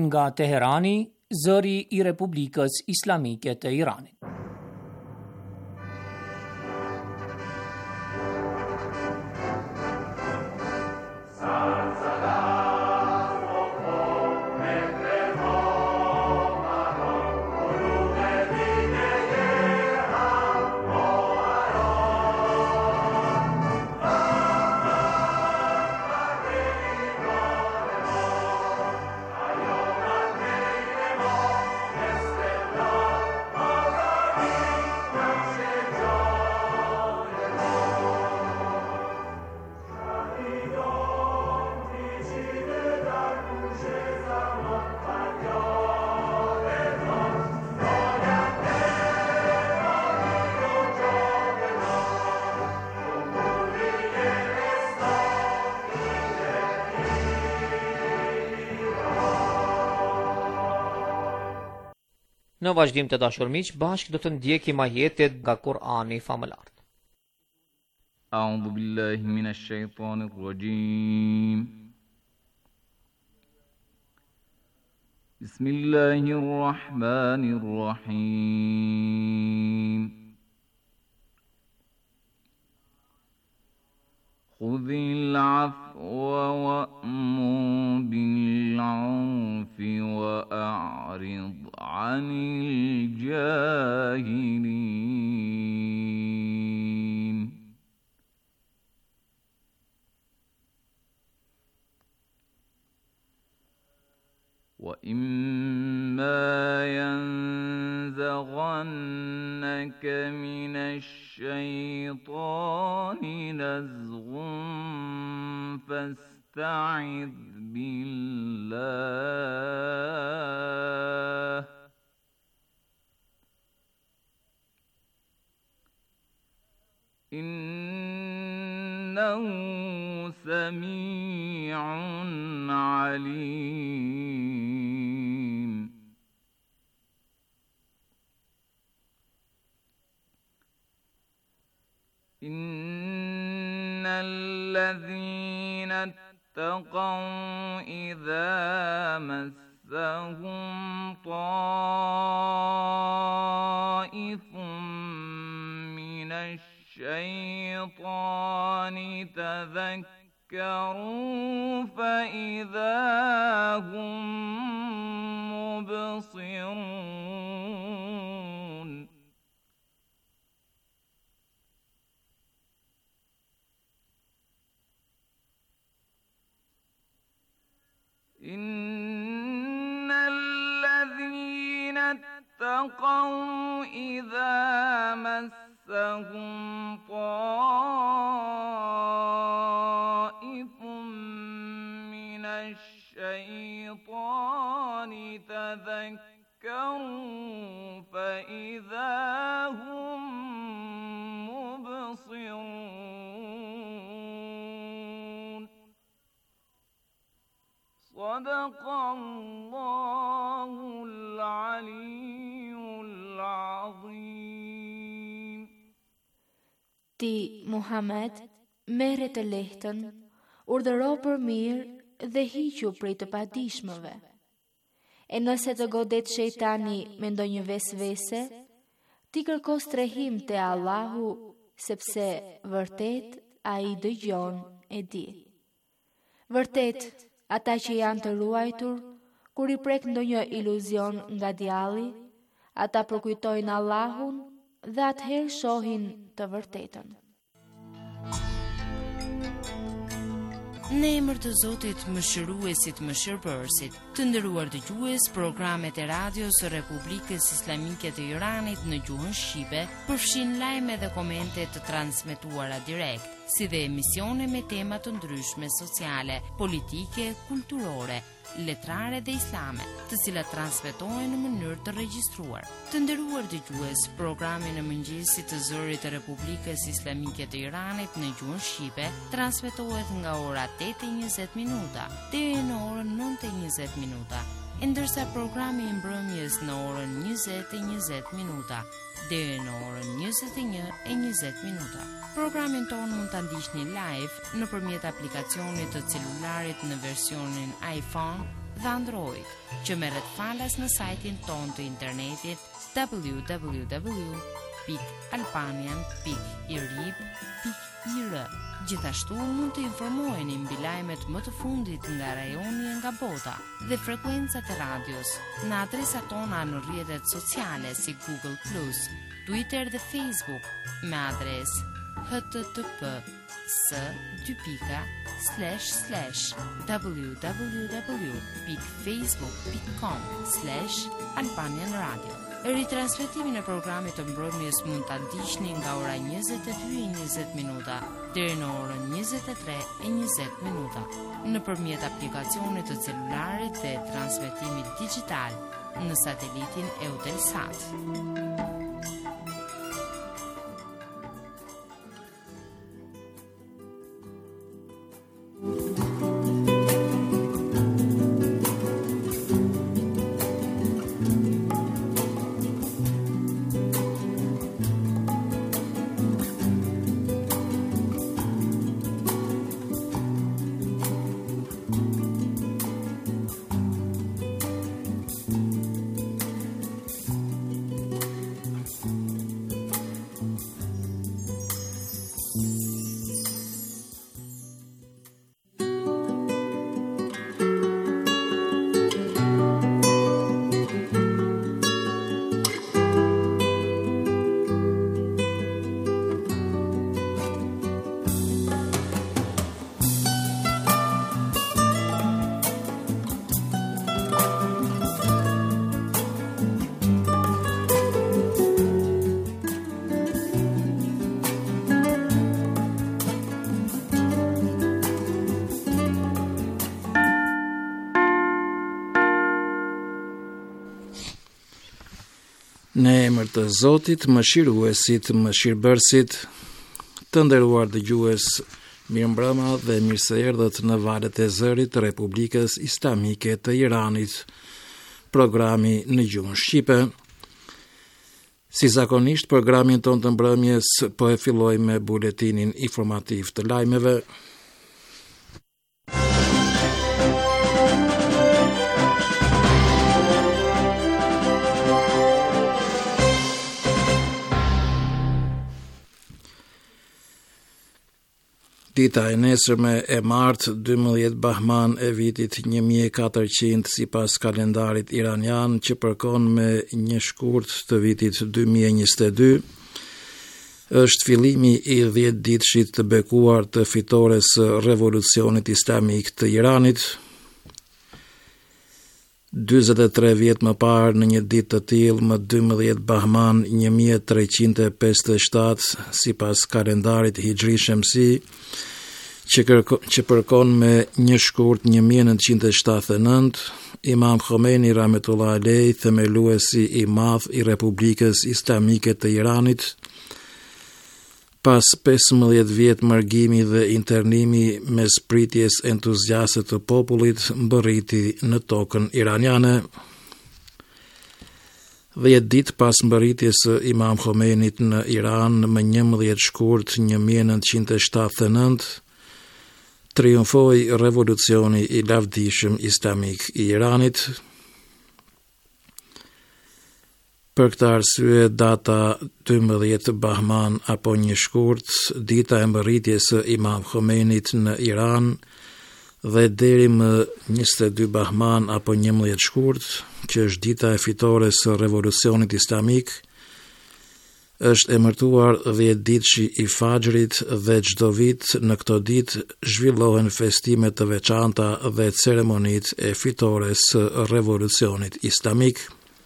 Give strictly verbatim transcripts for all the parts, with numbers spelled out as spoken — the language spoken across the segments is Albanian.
nga Teherani, zëri i Republikës Islamike të Iranit. Në vazhdim të dashur miq, bashkë do të ndjekim ajetet nga Kur'ani famëlar. A'udhu billahi minash shaitanir rajim. Bismillahir rahmanir rahim. Khudhil 'afwa wa'mur bil 'urfi wa'rid 'anil jahilin. وَإِمَّا يَنزَغَنَّكَ مِنَ الشَّيْطَانِ نَزْغٌ فَاسْتَعِذْ بِاللَّهِ إِنَّهُ سَمِيعٌ عَلِيمٌ. إِنَّ الَّذِينَ اتَّقَوْا إِذَا مَسَّهُمْ طَائِفٌ مِّنَ الشَّيْطَانِ تَذَكَّرُوا فَإِذَا هُمْ مُبْصِرُونَ. إِنَّ الَّذِينَ اتَّقَوْا إِذَا مَسَّهُمْ طَائِفٌ مِّنَ الشَّيْطَانِ تَذَكَّرُوا فَإِذَا هُمْ مُبْصِرُونَ. صدق الله العلي العظيم. Ti, Muhammed, merre të lehtën, urdhëro për mirë dhe hiqu prej të padijshmëve. E nëse të godet shejtani me ndonjë vesvese, ti kërko strehim te Allahu, sepse vërtet ai dëgjon e di. Vërtet, ata që janë të ruajtur, kur i prek ndonjë iluzion nga djalli, ata përkujtojnë Allahun dhe atëherë shohin të vërtetën. Në emër të Zotit Mëshiruesit Mëshirbërësit, të nderuar dëgjues, programet e radios së Republikës Islamike të Iranit në gjuhën shqipe përfshin lajme dhe komente të transmetuara direkt, si dhe emisione me tema të ndryshme sociale, politike, kulturore, letrare dhe islame, të cilat transmetohen në mënyrë të regjistruar. Të nderuar dëgjues, programi në mëngjesit të zërit të Republikës Islamike të Iranit në gjuhën shqipe transmetohet nga ora tetë e njëzet minuta deri në orën nëntë e njëzet minuta, e ndërsa programi i mbrëmjes në orën njëzet e njëzet minuta deri në orën njëzet e një e njëzet minuta. Programin tonë mund ta ndiqni live nëpërmjet aplikacionit të celularit në versionin iPhone dhe Android, që merret falas në sajtin ton të internetit w w w pikë albanian pikë i r i b pikë i r. Gjithashtu mund të informoheni mbi lajmet më të fundit nga rajoni e nga bota dhe frekuencat e radios në adresat tona në rrjetet sociale si Google plus, Twitter dhe Facebook me adres h t t p s dy pika slash slash w w w pikë facebook pikë com slash albanian radio. Ritransmetimin e programit të mbrëmjes mund ta ndiqni nga ora njëzet e dy e njëzet minuta deri në orën njëzet e tre e njëzet minuta nëpërmjet aplikacionit të celularit dhe transmetimit digjital në satelitin Eutelsat. Në emër të Zotit, mëshiruesit, mëshirbërësit, të nderuar dëgjues, mirëmbrëma dhe mirë se erdhët në valët e zërit të Republikës Islamike të Iranit, programi në gjuhën shqipe. Si zakonisht, programin ton të mbrëmjes po e filloj me buletinin informativ të lajmeve. Dita e nesërme e martë dymbëdhjetë Bahman e vitit një mijë e katërqind sipas kalendarit iranian, që përkon me një shkurt të vitit dy mijë e njëzet e dy, është fillimi i dhjetë ditëshit të bekuar të fitores së Revolucionit Islamik të Iranit. dyzet e tre vjet më parë, në një ditë të tillë, më dymbëdhjetë Bahman një mijë e treqind e pesëdhjetë e shtatë sipas kalendarit hijri shamsi, që, kërko, që përkon me një shkurt një mijë e nëntëqind e shtatëdhjetë e nëntë, Imam Khomeini rahmetullah alej, themeluesi i madh i Republikës Islamike të Iranit, pas pesëmbëdhjetë vjet margimi dhe internimi mes pritjes entuziaste të popullit, mbërriti në tokën iraniane. Dhjetë ditë pas mbërritjes së Imam Khomeinit në Iran, më njëmbëdhjetë shkurt një mijë e nëntëqind e shtatëdhjetë e nëntë, triumfoi revolucioni i lavdishëm islamik i Iranit. Për këtë arsye, data dymbëdhjetë Bahman apo një shkurt, dita e mbërritjes së Imam Khomeinit në Iran, dhe deri më njëzet e dy Bahman apo njëmbëdhjetë shkurt, që është dita e fitores së revolucionit islamik, është emërtuar dhjetë ditëshi i Fajrit, dhe çdo vit në këtë ditë zhvillohen festime të veçanta dhe ceremonitë e fitores së revolucionit islamik.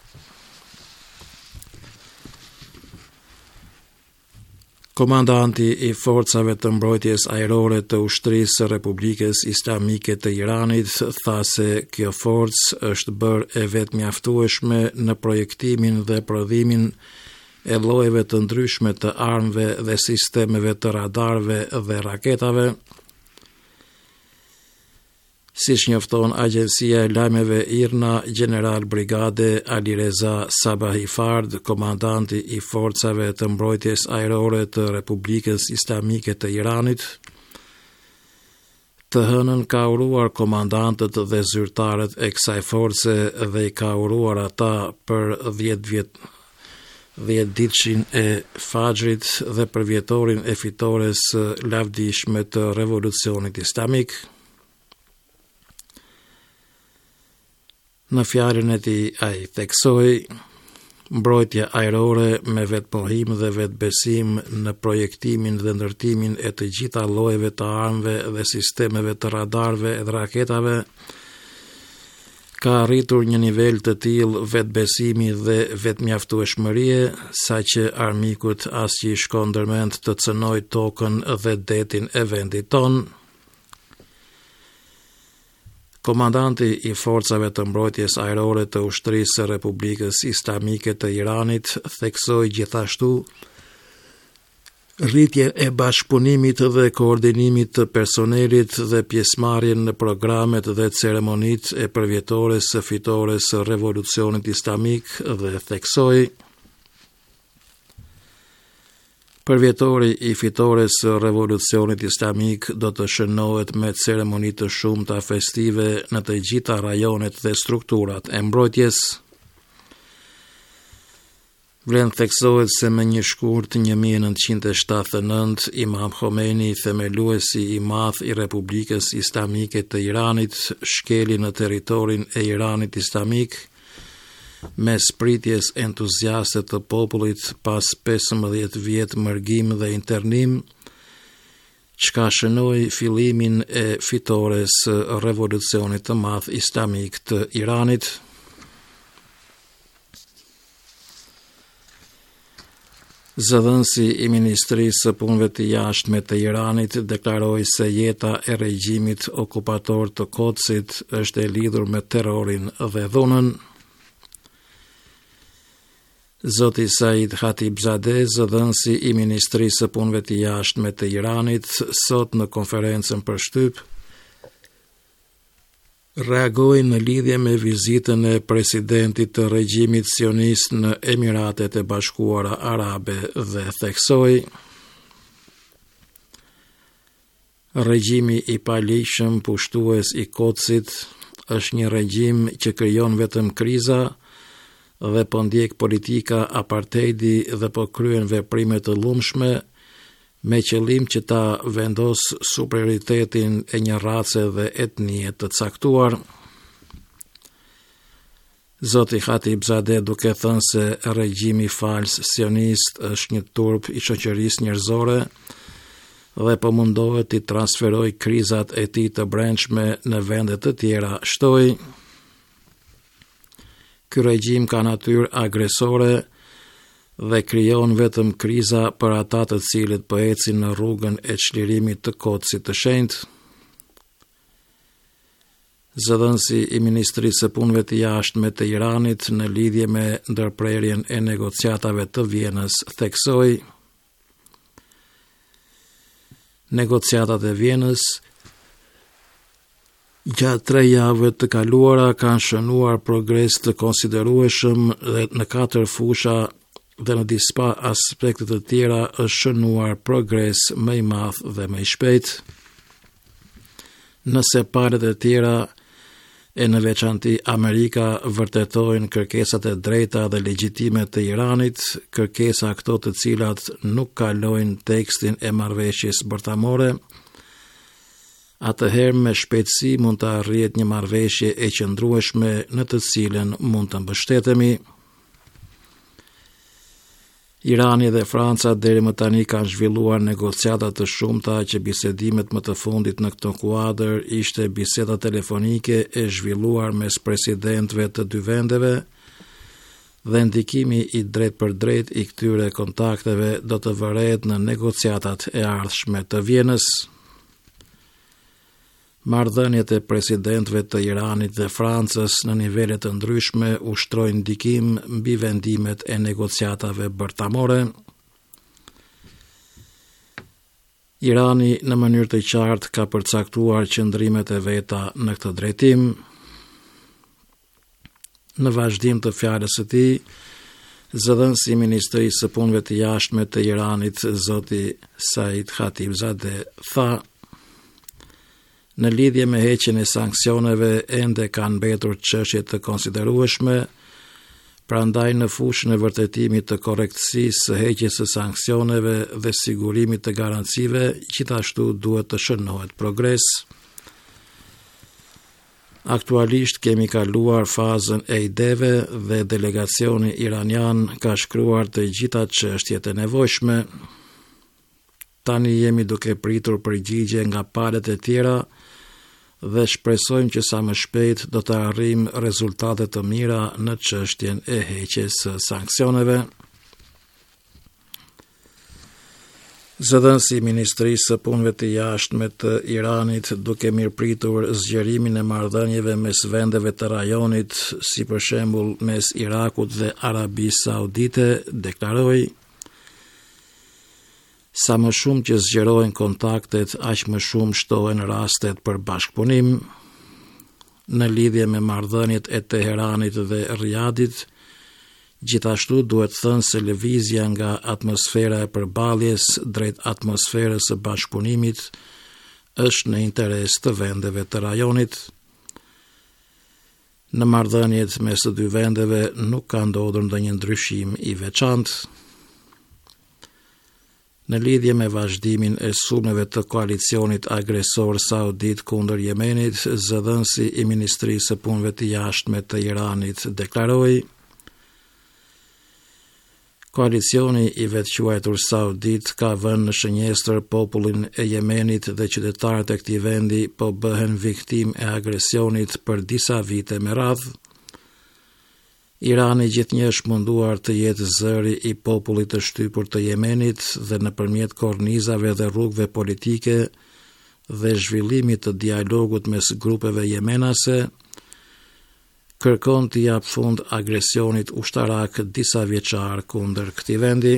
Komandanti i forcave të mbrojtjes ajrore të ushtrisë së Republikës Islamike të Iranit tha se kjo forcë është bërë e vetëmjaftueshme në projektimin dhe prodhimin e llojeve të ndryshme të armëve dhe sistemeve të radarëve dhe raketave. Siç njofton Agjencia e Lajmeve IRNA, General Brigade Alireza Sabahi Fard, komandanti i forcave të mbrojtjes ajrore të Republikës Islamike të Iranit, Të hënën ka uruar komandantët dhe zyrtarët e kësaj force dhe i ka uruar ata për dhjetë vjet dhjetë ditëshin e Fajrit dhe për vjetorin e fitores lavdishme të revolucionit islamik. Në fjalën e tij ai theksoi mbrojtja ajrore me vetë mohim dhe vetë besim në projektimin dhe ndërtimin e të gjitha llojeve të armëve dhe sistemeve të radarëve dhe raketave ka arritur një nivel të tillë vetë besimi dhe vetë mjaftueshmërie, saqë armikut as që i shkon ndërmend të cënoj tokën dhe detin e vendit ton. Komandanti i forcave të mbrojtjes ajrore të ushtrisë së Republikës Islamike të Iranit theksoi gjithashtu rritjen e bashkëpunimit dhe koordinimit të personelit dhe pjesëmarrjen në programet dhe ceremonitë e përvjetores së fitores së revolucionit islamik dhe theksoi përvjetori i fitores së revolucionit islamik do të shënohet me ceremoni të shumta festive në të gjitha rajonet dhe strukturat e mbrojtjes. Vlen theksohet se me një shkurt një mijë e nëntëqind e shtatëdhjetë e nëntë Imam Khomeini, themeluesi i madh i Republikës Islamike të Iranit, shkeli në territorin e Iranit Islamik me spritjes entuziaste të popullit pas pesëmbëdhjetë vjet mërgim dhe internim, çka shënoi fillimin e fitores së revolucionit të madh islamik të Iranit. Zëdhënësi i Ministrisë së Punëve të Jashtme të Iranit deklaroi se jeta e regjimit okupator të Kocsit është e lidhur me terrorin dhe dhunën. Zoti Said Khatibzadeh, zëdhënësi i Ministrisë së Punëve të Jashtme të Iranit, sot në konferencën për shtyp, reagoi në lidhje me vizitën e presidentit të regjimit sionist në Emiratet e Bashkuara Arabe dhe theksoi regjimi i palishëm pushtues i Kocsit është një regjim që krijon vetëm kriza dhe po ndjek politika apartheidi dhe po kryen veprime të lumshme me qëllim që ta vendos superioritetin e një race dhe etnie të caktuar. Zoti Khatibzadeh duke thënë se regjimi fals sionist është një turp i shoqërisë njerëzore dhe po mundohet të transferoj krizat e tij të brendshme në vende të tjera, shtoi ky regjim ka natyrë agresore dhe krijon vetëm kriza për ata të cilët po ecin në rrugën e çlirimit të Kocsit të shenjtë. Zëdhënësi i Ministrisë së Punëve të Jashtme të Iranit në lidhje me ndërprerjen e negociatave të Vienës theksoi negociatat e Vienës gjatë tre javëve të kaluara kanë shënuar progres të konsiderueshëm dhe në katër fusha dhe në disa aspekte të tjera është shënuar progres më i madh dhe më i shpejt. Nëse palët e tjera e në veçanti Amerika vërtetojnë kërkesat e drejta dhe legjitime të Iranit, kërkesa këto të cilat nuk kalojnë tekstin e marrëveshjes bërtamore, atëherë me shpejtësi mund të arrihet një marrëveshje e qëndrueshme në të cilën mund të mbështetemi. Irani dhe Franca deri më tani kanë zhvilluar negociata të shumta që bisedimet më të fundit në këtë kuadër ishte biseda telefonike e zhvilluar mes presidentëve të dy vendeve dhe ndikimi i drejt për drejt i këtyre kontakteve do të vërehet në negociatat e ardhshme të Vienës. Marrëdhëniet e presidentëve të Iranit dhe Francës në nivele të ndryshme ushtrojnë ndikim mbi vendimet e negociatave bërtamore. Irani në mënyrë të qartë ka përcaktuar qëndrimet e veta në këtë drejtim. Në vazhdim të fjalës së tij, zëdhënësi i Ministrisë së Punëve të Jashtme të Iranit, zoti Said Khatibzadeh, tha: Në lidhje me heqjen e sanksioneve ende kanë mbetur çështje të konsiderueshme, prandaj në fushën e vërtetimit të korrektësisë së heqjes së sanksioneve dhe sigurimit të garancive, gjithashtu duhet të shënohet progres. Aktualisht kemi kaluar fazën e ideve dhe delegacioni iranian ka shkruar të gjitha çështjet e nevojshme. Tani jemi duke pritur përgjigje nga palët e tjera dhe shpresojmë që sa më shpejt do të arrijmë rezultate të mira në çështjen e heqjes së sanksioneve. Zëdhënësi i Ministrisë së Punëve të Jashtme të Iranit, duke mirëpritur zgjerimin e marrëdhënieve mes vendeve të rajonit, si për shembull mes Irakut dhe Arabisë Saudite, deklaroi: sa më shumë që zgjerohen kontaktet, aq më shumë shtohen rastet për bashkëpunim. Në lidhje me marrëdhëniet e Teheranit dhe Riyadit, gjithashtu duhet thënë se lëvizja nga atmosfera e përballjes drejt atmosferës së bashkëpunimit është në interes të vendeve të rajonit. Në marrëdhëniet mes të dy vendeve nuk ka ndodhur ndonjë ndryshim i veçantë. Në lidhje me vazhdimin e sulmeve të koalicionit agresor saudit kundër Jemenit, zëdhënësi i Ministrisë së Punëve të Jashtme të Iranit deklaroi: koalicioni i vetëquajtur saudit ka vënë në shënjestër popullin e Jemenit dhe qytetarët e këtij vendi po bëhen viktim e agresionit për disa vite me radhë. Irani gjithnjë është munduar të jetë zëri i popullit të shtypur të Jemenit dhe nëpërmjet kornizave dhe rrugëve politike dhe zhvillimit të dialogut mes grupeve jemenase, kërkon të jap fund agresionit ushtarak disa vjeçar kundër këtij vendi.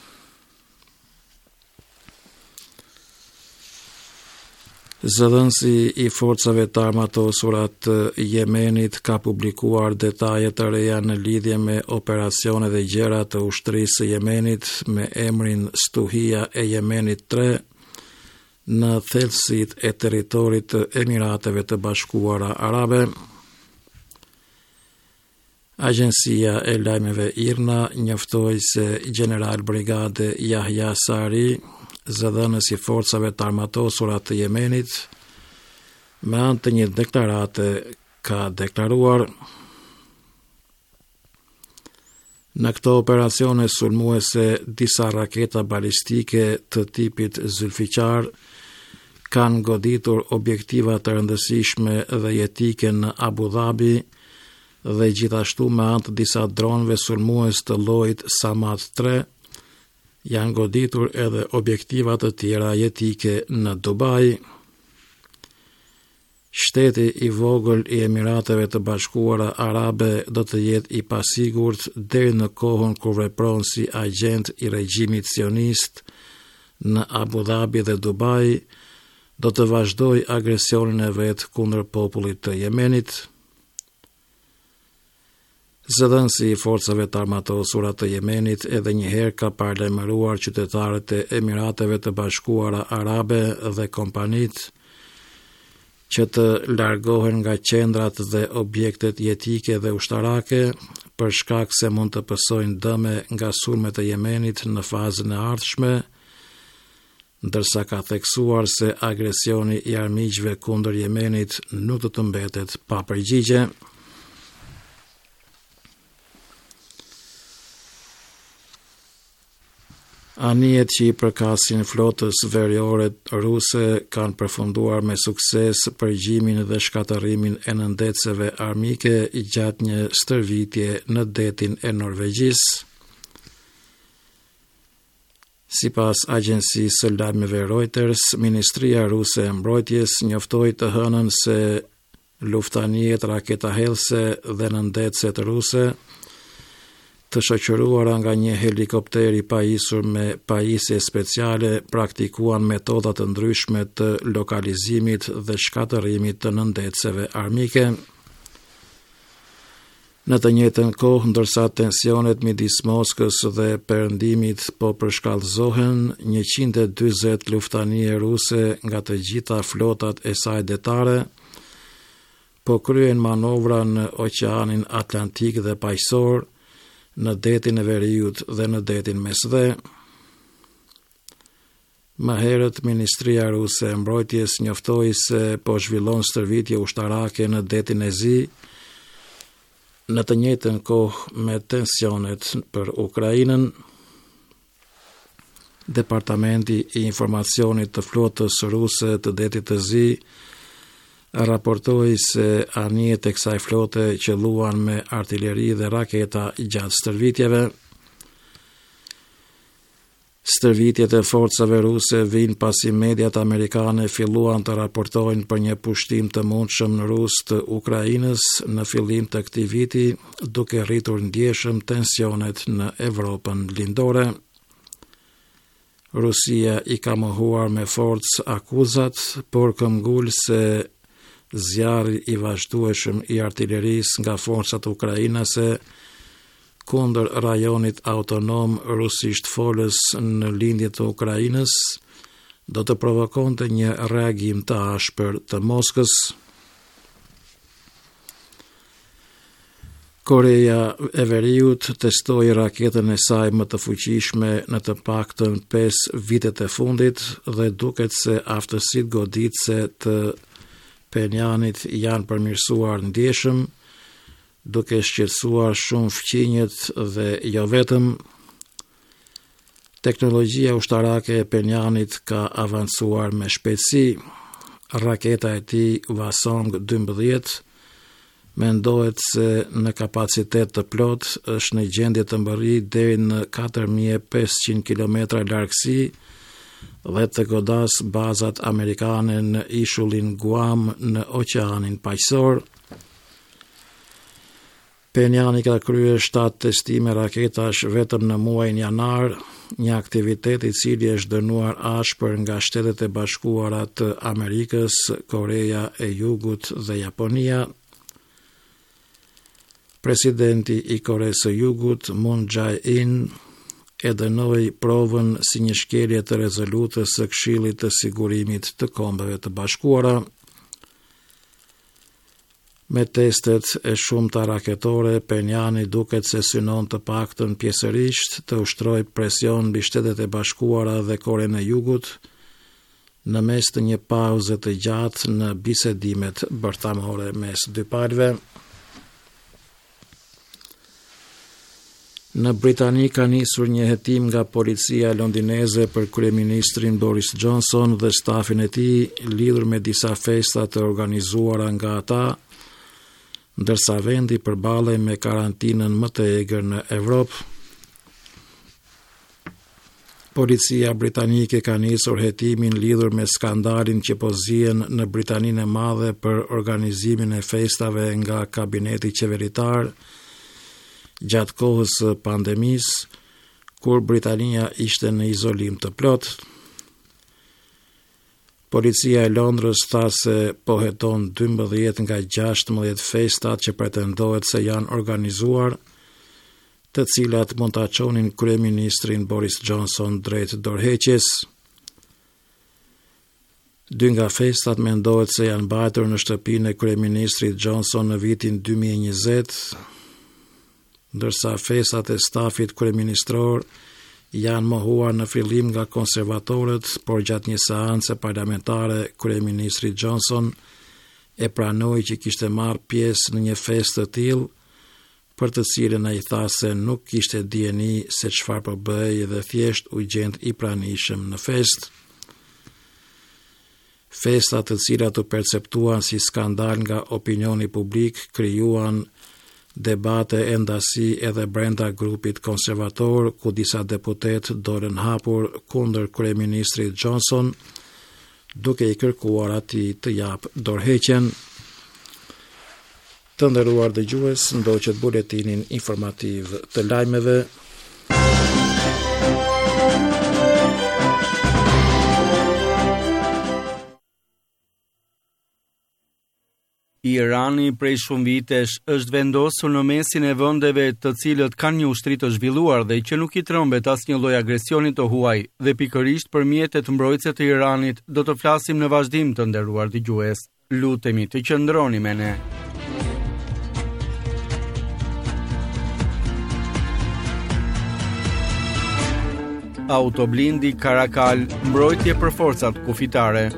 Zëdhënësi i forcave të armatosura të Jemenit ka publikuar detaje të reja në lidhje me operacione dhe gjëra të ushtrisë së Jemenit me emrin Stuhia e Jemenit tre në thelësit e territorit të Emirateve të Bashkuara Arabe. Agjencia e lajmeve IRNA njoftoi se General Brigade Yahya Sari, zëdhënës i forcave të armatosura të Jemenit, me anë të një deklarate ka deklaruar: në këto operacione sulmuese disa raketa balistike të tipit Zulfiqar kanë goditur objektiva të rëndësishme dhe jetike në Abu Dhabi dhe gjithashtu me anë të disa dronëve sulmues të llojit Samad tre janë goditur edhe objektiva të tjera jetike në Dubai. Shteti i vogël i Emirateve të Bashkuara Arabe do të jetë i pasigurt deri në kohën kur vepron si agent i regjimit sionist në Abu Dhabi dhe Dubai, do të vazhdoj agresionin e vet kundër popullit të Jemenit. Zëdhënësi i forcave të armatosura të Jemenit edhe njëherë ka paralajmëruar qytetarët e Emirateve të Bashkuara Arabe dhe kompanit që të largohen nga qendrat dhe objektet jetike dhe ushtarake për shkak se mund të pësojnë dëme nga sulmet e Jemenit në fazën e ardhshme, ndërsa ka theksuar se agresioni i armiqve kundër Jemenit nuk do të mbetet pa përgjigje. Anijet që i përkasin flotës veriore ruse kanë përfunduar me sukses përgjimin dhe shkatërimin e nëndeceve armike gjatë një stërvitje në detin e Norvegjisë. Sipas agjencisë së lajmeve Reuters, Ministria Ruse e Mbrojtjes njoftoi të hënën se luftanijet raketahellëse dhe nëndecet ruse të shoqëruara nga një helikopter i pajisur me pajisje speciale praktikuan metoda të ndryshme të lokalizimit dhe shkatërimit të nëndeceve armike. Në të njëjtën kohë, ndërsa tensionet midis Moskës dhe Perëndimit po përshkallëzohen, njëqind e dyzet luftanie ruse nga të gjitha flotat e saj detare po kryen manovra në Oqeanin Atlantik dhe Paqësor, në detin e Veriut dhe në detin Mesdhe. Më herët, Ministria Ruse e Mbrojtjes njoftoi se po zhvillon stërvitje ushtarake në detin e Zi, në të njëjtën kohë me tensionet për Ukrainën. Departamenti i Informacionit të flotës ruse të detit të Zi raportoi se anijet e kësaj flote qelluan me artilleri dhe raketa gjatë stërvitjeve. Stërvitjet e forcave ruse vijnë pasi mediat amerikane filluan të raportojnë për një pushtim të mundshëm në rus të Ukrainës në fillim të këtij viti, duke rritur ndjeshëm tensionet në Evropën lindore. Rusia i ka mohuar me forcë akuzat, por këmbgul se zjarri i vazhdueshëm i artillerisë nga forcat ukrainase kundër rajonit autonom rusisht folës në lindje të Ukrainës do të provokonte një reagim të ashpër të Moskës. Koreja e Veriut testoi raketën e saj më të fuqishme në të paktën pesë vitet e fundit dhe duket se aftësitë goditëse të Penjanit janë përmirësuar ndjeshëm, duke shqetësuar shumë fqinjet dhe jo vetëm. Teknologjia ushtarake e Penjanit ka avancuar me shpejtësi. Raketa e tij Hwasong dymbëdhjetë mendohet se në kapacitet të plot është në gjendje të mbërrijë deri në katër mijë e pesëqind kilometra largësi dhe të godas bazat amerikane në ishullin Guam në Oqeanin Paqësor. Penjani ka kryer shtatë testime raketash vetëm në muajin janar, një aktivitet i cili është dënuar ashpër nga Shtetet e Bashkuara të Amerikës, Koreja e Jugut dhe Japonia. Presidenti i Koresë së Jugut, Moon Jae-in, e dënoi provën si një shkelje të rezolutës së Këshillit të Sigurimit të Kombeve të Bashkuara. Me testet e shumta raketore, Penjani duket se synon të paktën pjesërisht të ushtrojë presion mbi Shtetet e Bashkuara dhe Korenë e Jugut në mes të një pauze të gjatë në bisedimet bërthamore mes dy palëve. Në Britani ka nisur një hetim nga policia londineze për kryeministrin Boris Johnson dhe stafin e tij lidhur me disa festa të organizuara nga ata, ndërsa vendi përballej me karantinën më të egër në Evropë. Policia britanike ka nisur hetimin lidhur me skandalin që po zihen në Britaninë e Madhe për organizimin e festave nga kabineti qeveritar gjatë kohës së pandemisë, kur Britania ishte në izolim të plot. Policia e Londrës tha se po heton dymbëdhjetë nga gjashtëmbëdhjetë festat që pretendohet se janë organizuar, të cilat mund ta çonin kryeministrin Boris Johnson drejt dorëheqjes. Dy nga festat mendohet se janë mbajtur në shtëpinë e kryeministrit Johnson në vitin dy mijë e njëzet, ndërsa festat e stafit kryeministror janë mohuar në fillim nga konservatorët, por gjatë një seance parlamentare kryeministri Johnson e pranoi që kishte marrë pjesë në një festë të tillë, për të cilën ai tha se nuk kishte dijeni se çfarë po bëhej dhe thjesht u gjend i pranishëm në festë. Festat të cilat u perceptuan si skandal nga opinioni publik krijuan debate e ndasi edhe brenda grupit konservator, ku disa deputet dolën hapur kundër kryeministrit Johnson, duke i kërkuar atij të jap dorëheqjen. Të nderuar dëgjues, ndoqët buletinin informativ të lajmeve. Irani prej shumë vitesh është vendosur në mesin e vendeve të cilët kanë një ushtri të zhvilluar dhe që nuk i trembet asnjë lloj agresioni të huaj, dhe pikërisht për mjetet mbrojtëse të Iranit do të flasim në vazhdim, të nderuar dëgjues. Lutemi të qëndroni me ne. Autoblindi Karakal, mbrojtje për forcat kufitare.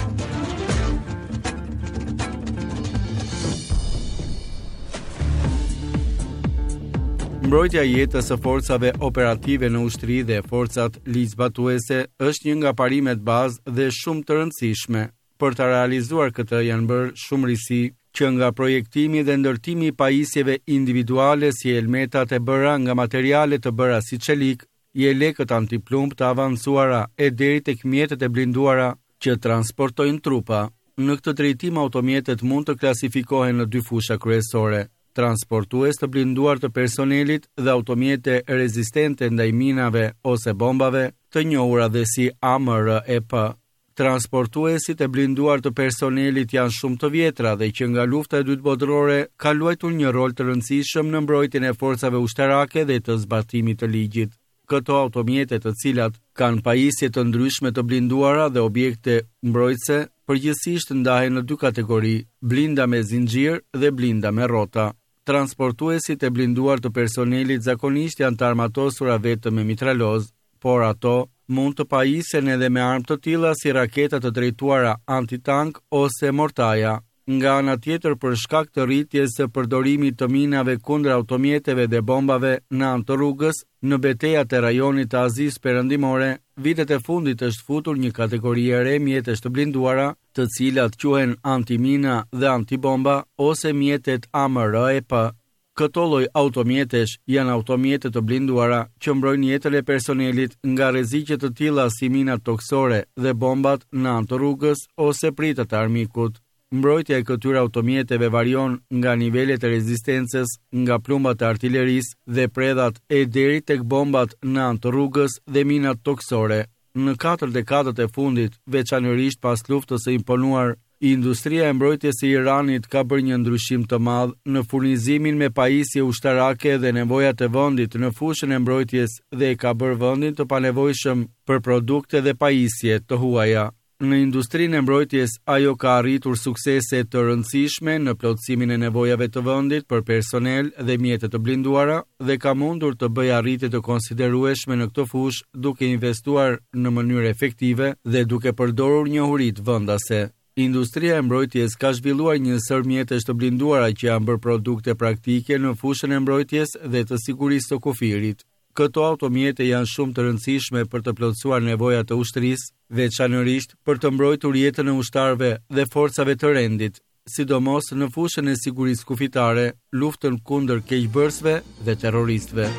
Mbrojtja e jetës së forcave operative në ushtri dhe forcat ligjzbatuese është një nga parimet bazë dhe shumë të rëndësishme. Për të realizuar këtë janë bërë shumë risi, që nga projektimi dhe ndërtimi i pajisjeve individuale si helmetat e bëra nga materiale të bëra si çelik, jelekët antiplumb të avancuara e deri tek mjetet e blinduara që transportojnë trupa. Në këtë drejtim automjetet mund të klasifikohen në dy fusha kryesore: transportues të blinduar të personelit dhe automjete rezistente ndaj minave ose bombave, të njohura dhe si A M R E P. Transportuesit e blinduar të personelit janë shumë të vjetra dhe që nga lufta e dytë botërore ka luajtur një rol të rëndësishëm në mbrojtjen e forcave ushtarake dhe të zbatimit të ligjit. Këto automjete, të cilat kanë pajisje të ndryshme të blinduara dhe objekte mbrojtëse, përgjithsisht ndahen në dy kategori: blinda me zinxhir dhe blinda me rrota. Transportuesit e blinduar të personelit zakonisht janë të armatosura vetëm me mitraloz, por ato mund të pajisen edhe me armë të tilla si raketa të drejtuara antitank ose mortaja. Nga ana tjetër, për shkak të rritjes së përdorimit të minave kundër automjeteve dhe bombave në anë të rrugës, në betejat e rajonit të Azisë Perëndimore, vitet e fundit është futur një kategori e re mjetesh të blinduara, të cilat quhen antimina dhe antibomba ose mjetet A M R E P. Këto lloj automjetesh janë automjete të blinduara që mbrojnë jetën e personelit nga rreziqe të tilla si minat toksore dhe bombat në anë të rrugës ose pritët e armikut. Mbrojtja e këtyre automjeteve varion nga nivelet e rezistencës, nga plumbat e artillerisë dhe predhat e deri tek bombat në anë të rrugës dhe minat toksore. Në katër dekadët e fundit, veçanërisht pas luftës së imponuar, industria e mbrojtjes së Iranit ka bërë një ndryshim të madh në furnizimin me pajisje ushtarake dhe nevojat e vendit në fushën e mbrojtjes dhe ka bërë vendin të panevojshëm për produkte dhe pajisje të huaja. Në industrinë e mbrojtjes, ajo ka arritur suksese të rëndësishme në plotësimin e nevojave të vendit për personel dhe mjete të blinduara dhe ka mundur të bëjë arritje të konsiderueshme në këtë fushë duke investuar në mënyrë efektive dhe duke përdorur njohuritë vendase. Industria e mbrojtjes ka zhvilluar një sër mjetesh të blinduara që janë bërë produkte praktike në fushën e mbrojtjes dhe të sigurisë të kufirit. Këto automjete janë shumë të rëndësishme për të plotësuar nevojat e ushtrisë, veçanërisht për të mbrojtur jetën e ushtarëve dhe forcave të rendit, sidomos në fushën e sigurisë kufitare, luftën kundër keqbërësve dhe terroristëve.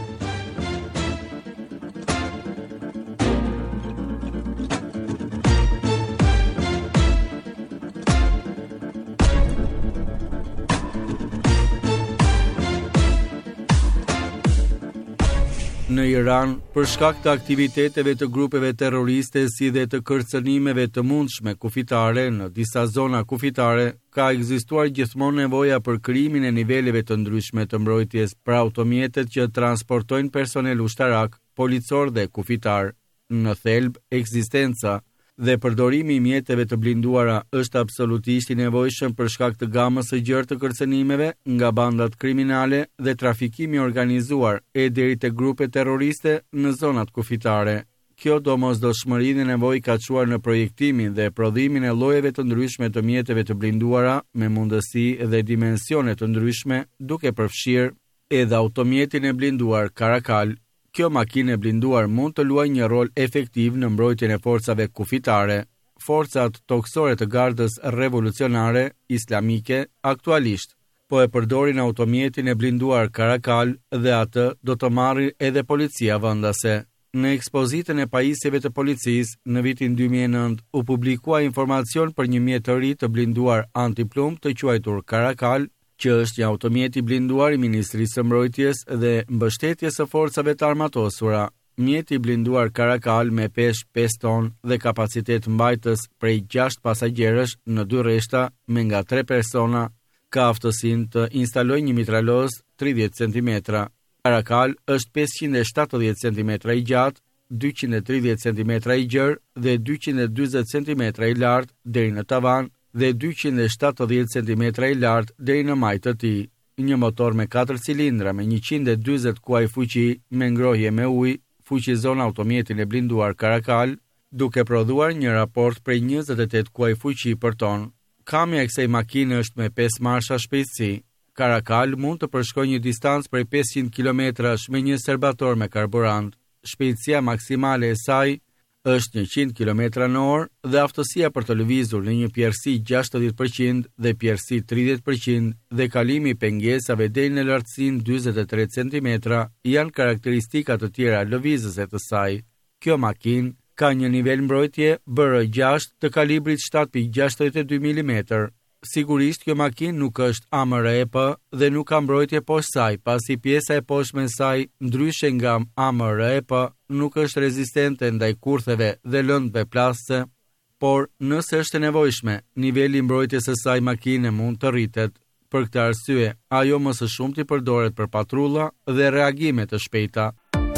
Në Iran, për shkak të aktiviteteve të grupeve terroriste si dhe të kërcënimeve të mundshme kufitare në disa zona kufitare, ka ekzistuar gjithmonë nevoja për krijimin e niveleve të ndryshme të mbrojtjes për automjetet që transportojnë personel ushtarak, policor dhe kufitar. Në thelb, ekzistenca dhe përdorimi i mjeteve të blinduara është absolutisht i nevojshëm për shkak të gamës së gjerë të kërcënimeve nga bandat kriminale dhe trafikimi organizuar e deri te grupe terroriste në zonat kufitare. Kjo domosdoshmëri dhe nevojë ka çuar në projektimin dhe prodhimin e llojeve të ndryshme të mjeteve të blinduara me mundësi dhe dimensione të ndryshme, duke përfshirë edhe automjetin e blinduar Karakal. Kjo makinë e blinduar mund të luajë një rol efektiv në mbrojtjen e forcave kufitare. Forcat toksore të gardës revolucionare islamike aktualisht po e përdorin automjetin e blinduar Karakal dhe atë do të marrë edhe policia vendase. Në ekspozitën e pajisjeve të policisë në vitin dy mijë e nëntë u publikua informacion për një mjet të ri të blinduar antiplumb të quajtur Karakal, që është një automjet i blinduar i Ministrisë së Mbrojtjes dhe Mbështetjes së Forcave të Armatosura. mjeti i blinduar Karakal me peshë pesë ton dhe kapacitet mbajtës prej gjashtë pasagjerësh në dy rreshta me nga tre persona ka aftësinë të instalojë një mitraloz tridhjetë centimetra. Karakal është pesëqind e shtatëdhjetë centimetra i gjatë, dyqind e tridhjetë centimetra i gjerë dhe dyqind e dyzet centimetra i lartë deri në tavan dhe dyqind e shtatëdhjetë centimetra i lartë deri në majtë të tij. Një motor me katër cilindra me njëqind e dyzet kuaj fuqi me ngrohje me ujë fuqizon automjetin e blinduar Karakal, duke prodhuar një raport prej njëzet e tetë kuaj fuqi për ton. Kamja e kësaj makine është me pesë marsha shpejtësi. Karakal mund të përshkojë një distancë prej pesëqind kilometrash me një serbator me karburant. Shpejtësia maksimale e saj është njëqind kilometra në orë dhe aftësia për të lëvizur në një pjerësi gjashtëdhjetë përqind dhe pjerësi tridhjetë përqind dhe kalimi i pengesave deri në lartësinë dyzet e tre centimetra janë karakteristika të tjera lëvizëse të saj. Kjo makinë ka një nivel mbrojtje B R gjashtë të kalibrit shtatë pikë gjashtëdhjetë e dy milimetra. Sigurisht kjo makinë nuk është A M R E P dhe nuk ka mbrojtje poshtë saj, pasi pjesa e poshtme e saj, ndryshe nga A M R E P, nuk është rezistente ndaj kurtheve dhe lëndëve plastëse, por nëse është e nevojshme, niveli mbrojtjes së saj makine mund të rritet. Për këtë arsye, ajo më së shumti përdoret për patrulla dhe reagime të shpejta.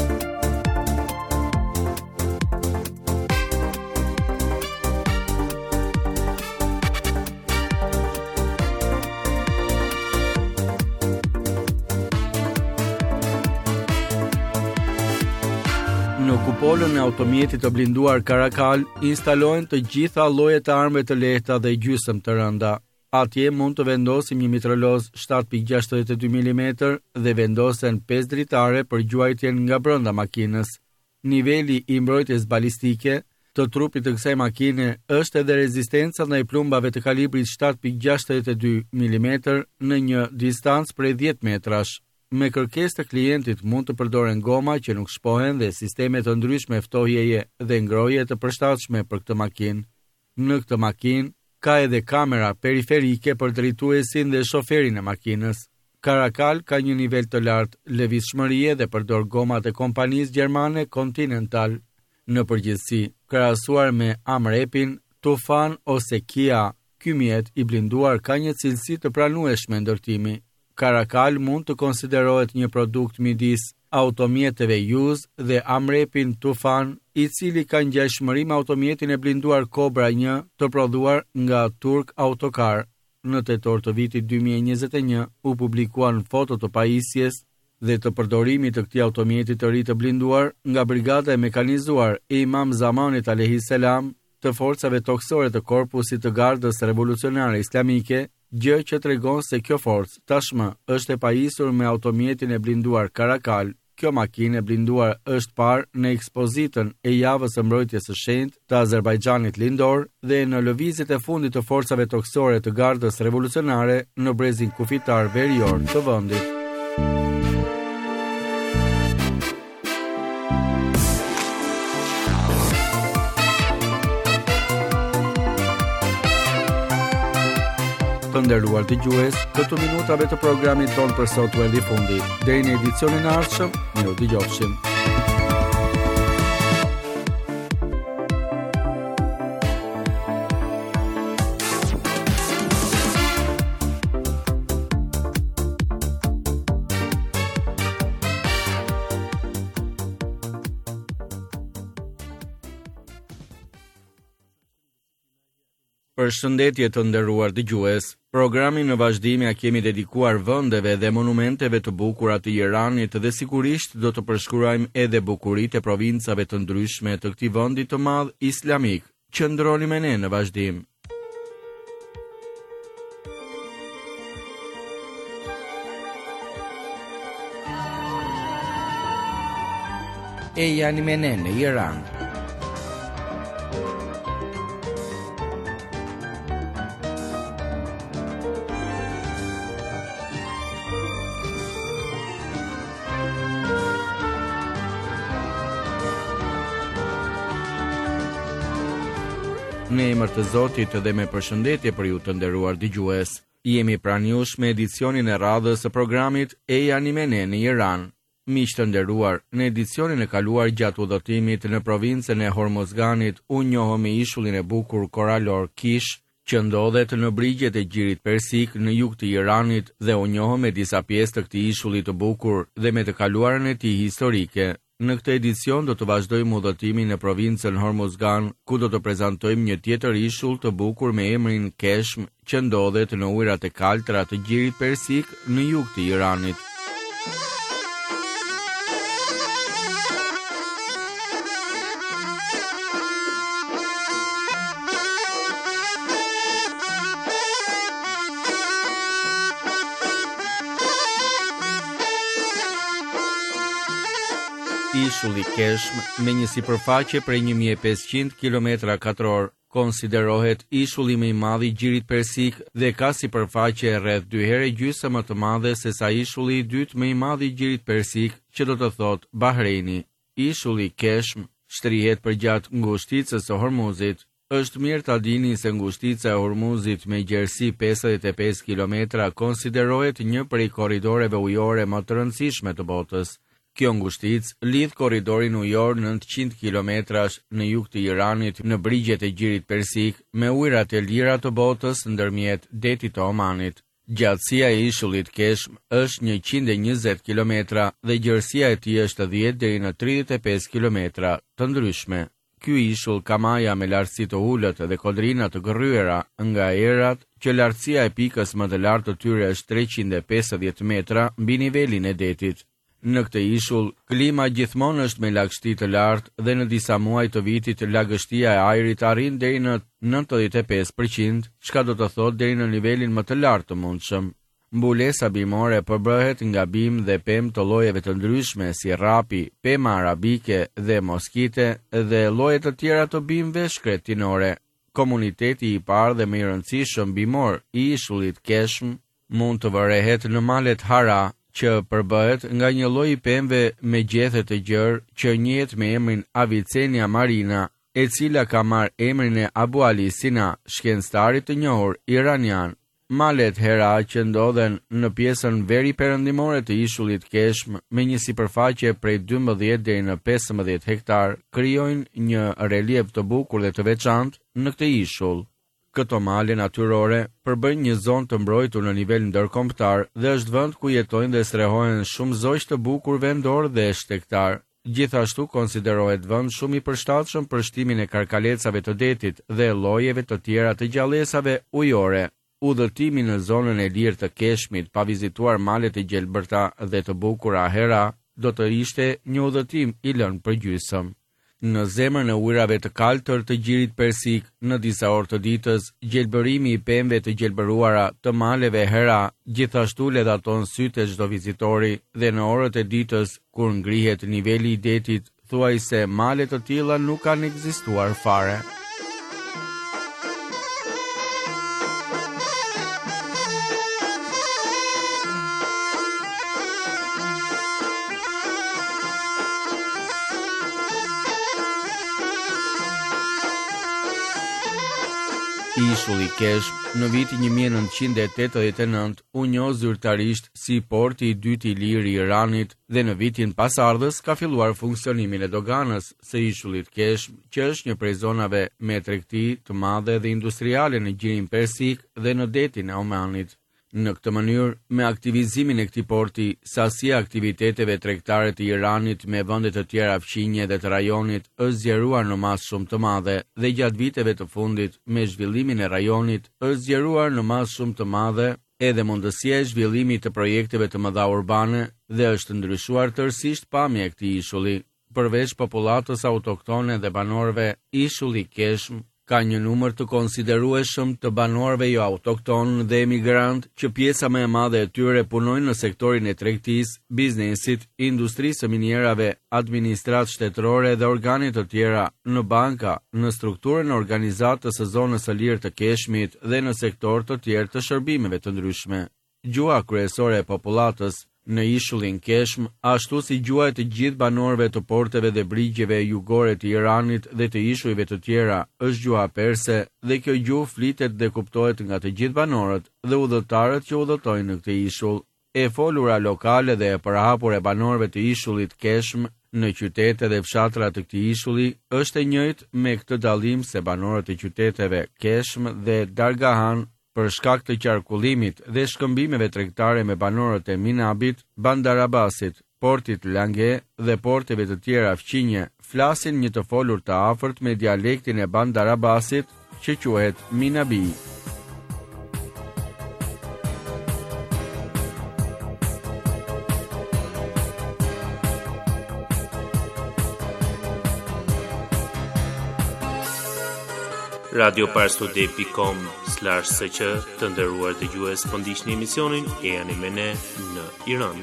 Në kupolën e automjetit të blinduar Karakal instalohen të gjitha llojet e armëve të lehta dhe gjysmë të rënda. Atje mund të vendosim një mitraloz shtatë pikë gjashtëdhjetë e dy milimetra dhe vendosen pesë dritare për gjuajtjen nga brenda makinës. Niveli i mbrojtjes balistike të trupit të kësaj makine është edhe rezistenca ndaj plumbave të kalibrit shtatë pikë gjashtëdhjetë e dy milimetra në një distancë prej dhjetë metrash. Me kërkesë të klientit mund të përdoren goma që nuk shpohen dhe sisteme të ndryshme ftohjeje dhe ngrohje të përshtatshme për këtë makinë. Në këtë makinë ka edhe kamera periferike për drejtuesin dhe shoferin e makinës. Karakal ka një nivel të lartë lëvizshmërie dhe përdor gomat e kompanisë gjermane Continental. Në përgjithësi, krahasuar me Amrepin, Tufan ose Kia, ky mjet i blinduar ka një cilësi të pranueshme ndërtimi. Karakal mund të konsiderohet një produkt midis automjeteve Yuz dhe Amrepin Tufan, i cili ka ngjashmëri me automjetin e blinduar Cobra një të prodhuar nga Turk Autocar. Në tetor të vitit dy mijë e njëzet e një u publikuan foto të pajisjes dhe të përdorimit të këtij automjeti të ri të blinduar nga Brigada e Mekanizuar e Imam Zamanit alayhis salam të forcave toksore të Korpusit të Gardës Revolucionare Islamike, gjë që tregon se kjo forcë tashmë është e pajisur me automjetin e blinduar Karakal. Kjo makinë e blinduar është parë në ekspozitën e javës së mbrojtjes së shenjtë të Azerbajxhanit lindor dhe në lëvizjet e fundit të forcave toksore të Gardës Revolucionare në brezin kufitar verior të vendit. Të nderuar dëgjues, këto minutave të programit ton për sot u erdhi fundi. Deri në edicionin e ardhshëm, miru dëgjofshim. Përshëndetje të nderuar dëgjues. Programin në vazhdim ja kemi dedikuar vendeve dhe monumenteve të bukura të Iranit dhe sigurisht do të përshkruajmë edhe bukuritë e provincave të ndryshme të këtij vendi të madh islamik. Qëndroni me ne në vazhdim. E jani me ne në Iran. Në emër të Zotit dhe me përshëndetje për ju të nderuar dëgjues. Jemi pranë jush me edicionin e radhës së programit E jani me ne në Iran. Miq të nderuar, në edicionin e kaluar gjatë udhëtimit në provincën e Hormozganit, u njohëm me ishullin e bukur koralor Kish, që ndodhet në brigjet e Gjirit Persik në jug të Iranit dhe u njohëm me disa pjesë të këtij ishulli të bukur dhe me të kaluarën e tij historike. Në këtë edicion do të vazhdojmë udhëtimin në provincën Hormozgan, ku do të prezantojmë një tjetër ishull të bukur me emrin Keshm, që ndodhet në ujërat e kaltra të Gjirit Persik në jug të Iranit. Ishulli Keshm, me një sipërfaqe prej një mijë e pesëqind kilometra katror, konsiderohet ishulli më i madh i Gjirit Persik dhe ka sipërfaqe rreth dy herë gjysmë më të madhe se sa ishulli i dytë më i madh i Gjirit Persik, që do të thotë Bahreini. Ishulli Keshm shtrihet përgjatë ngushticës së Hormuzit. Është mirë ta dini se ngushtica e Hormuzit me gjerësi pesëdhjetë e pesë kilometra konsiderohet një prej korridoreve ujore më të rëndësishme të botës. Kjo ngushticë lidh korridorin ujor nëntëqind kilometrash në jug të Iranit në brigjet e Gjirit Persik me ujërat e lira të botës ndërmjet detit të Omanit. Gjatësia e ishullit Keshm është njëqind e njëzet kilometra dhe gjerësia e tij është dhjetë deri në tridhjetë e pesë kilometra të ndryshme. Ky ishull ka maja me lartësi të ulët dhe kodrina të gërryera nga erat, që lartësia e pikës më të lartë të tyre është treqind e pesëdhjetë metra mbi nivelin e detit. Në këtë ishull, klima gjithmonë është me lagështi të lartë dhe në disa muaj të vitit lagështia e ajrit arrin deri në nëntëdhjetë e pesë përqind, çka do të thotë deri në nivelin më të lartë të mundshëm. Mbulesa bimore përbëhet nga bimë dhe pemë të llojeve të ndryshme si rapi, pema arabike dhe moskite dhe lloje të tjera të bimëve shkretinore. Komuniteti i parë dhe më i rëndësishëm bimor i ishullit Keshm mund të vërehet në malet Hara, që përbëhet nga një lloj pemëve me gjethe të gjerë që njihet me emrin Avicennia marina, e cila ka marrë emrin e Abu Ali Sina, shkencëtarit të njohur iranian. Malet Hera, që ndodhen në pjesën veri perëndimore të ishullit Keshm me një sipërfaqe prej dymbëdhjetë deri në pesëmbëdhjetë hektar, krijojnë një relief të bukur dhe të veçantë në këtë ishull. Këto male natyrore përbëjnë një zonë të mbrojtur në nivel ndërkombëtar dhe është vend ku jetojnë dhe strehohen shumë zogj të bukur vendor dhe shtektar. Gjithashtu konsiderohet vend shumë i përshtatshëm për shtimin e karkalecave të detit dhe llojeve të tjera të gjallësave ujore. Udhëtimi në zonën e lirë të Keshmit pa vizituar malet e gjelbërta dhe të bukura Hera do të ishte një udhëtim i lënë për gjysmë. Në zemrën e ujrave të kaltër të Gjirit Persik, në disa orë të ditës, gjelbërimi i pemëve të gjelbëruara të maleve Hera gjithashtu ledhaton sytë e çdo vizitori dhe në orët e ditës, kur ngrihet niveli i detit, thuajse male të tilla nuk kanë ekzistuar fare. Ishulli Keshm në vitin një mijë e nëntëqind e tetëdhjetë e nëntë u njoh zyrtarisht si porti i dytë i lirë i Iranit dhe në vitin pasardhës ka filluar funksionimin e doganës së ishullit Keshm, që është një prej zonave me tregti të madhe dhe industriale në Gjirin Persik dhe në detin e Omanit. Në këtë mënyrë, me aktivizimin e këtij porti, sasia aktiviteteve tregtare të Iranit me vende të tjera fqinje dhe të rajonit është zgjeruar në masë shumë të madhe dhe gjatë viteve të fundit, me zhvillimin e rajonit, është zgjeruar në masë shumë të madhe edhe mundësia e zhvillimit të projekteve të mëdha urbane dhe është ndryshuar tërësisht pamja e këtij ishulli. Përveç popullatës autoktone dhe banorëve, ishulli Keshm ka një numër të konsiderueshëm të banorëve jo autokton dhe emigrant, që pjesa më e madhe e tyre punojnë në sektorin e tregtisë, biznesit, industrisë së minierave, administratë shtetërore dhe organe të tjera, në banka, në strukturën e organizatës së zonës së lirë të Keshmit dhe në sektor të tjerë të shërbimeve të ndryshme. Gjuha kryesore e popullatës në ishullin Keshm, ashtu si gjuha e të gjithë banorëve të porteve dhe brigjeve jugore të Iranit dhe të ishujve të tjera, është gjuha perse dhe kjo gjuhë flitet dhe kuptohet nga të gjithë banorët dhe udhëtarët që udhëtojnë në këtë ishull. e folura lokale dhe e përhapur e banorëve të ishullit Keshm në qytete dhe fshatra të këtij ishulli është e njëjtë me këtë dallim se banorët e qyteteve Keshm dhe Dargahan për shkak të qarkullimit dhe shkëmbimeve tregtare me banorët e Minabit, Bandar Abbasit, portit Lange dhe porteve të tjera fqinje, flasin një të folur të afërt me dialektin e Bandar Abbasit që quhet Minabi. radioparstude dot com slash s q të nderuar dëgjues, po ndiqni emisionin e jani me ne në Iran.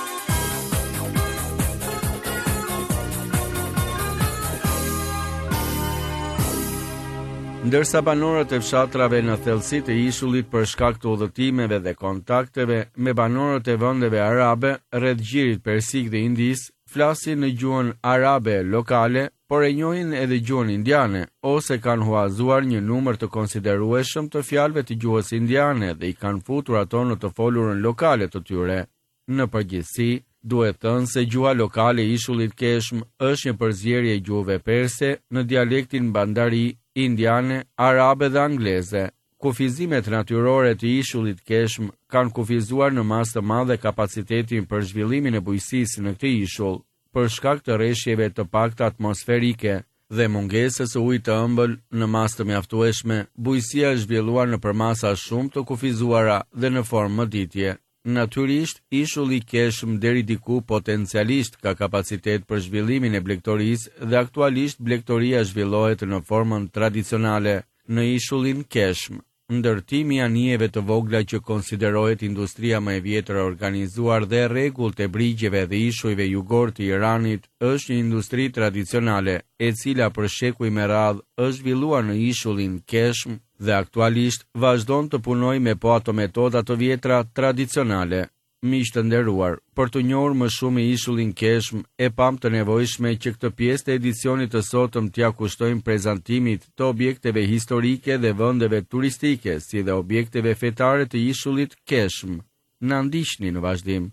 Ndërsa banorët e fshatrave në thellësi të ishullit për shkak të udhëtimeve dhe kontakteve me banorët e vendeve arabe rreth gjirit persik dhe indis, flasin në gjuhën arabe lokale, por e njohin edhe gjuhën indiane, ose kanë huazuar një numër të konsiderueshëm të fjalëve të gjuhës indiane dhe i kanë futur ato në të folurën lokale të tyre. Në përgjithësi, duhet thënë se gjuha lokale e ishullit Keshm është një përzierje e gjuhëve perse në dialektin bandari, indiane, arabe dhe angleze. Kufizimet natyrore të ishullit Keshm kanë kufizuar në masë të madhe kapacitetin për zhvillimin e bujqësisë në këtë ishull, për shkak të rreshjeve të pakta atmosferike dhe mungesës së ujit të ëmbël në masë të mjaftueshme, bujqësia është zhvilluar në përmasa shumë të kufizuara dhe në formë mëditje. Natyrisht, ishulli Keshm deri diku potencialisht ka kapacitet për zhvillimin e blegtorisë dhe aktualisht blegtoria zhvillohet në formën tradicionale në ishullin Keshm. Ndërtimi i anijeve të vogla që konsiderohet industria më e vjetër e organizuar dhe rregullt e brigjeve dhe ishujve jugor të Iranit është një industri tradicionale, e cila për shekuj me radhë është zhvilluar në ishullin Keshm dhe aktualisht vazhdon të punojë me po ato metoda të vjetra tradicionale. Miq të nderuar, për të njohur më shumë ishullin Keshm, e pam të nevojshme që këtë pjesë të edicionit të sotëm t'ia kushtojmë prezantimit të objekteve historike dhe vendeve turistike, si dhe objekteve fetare të ishullit Keshm. Na ndiqni në vazhdim.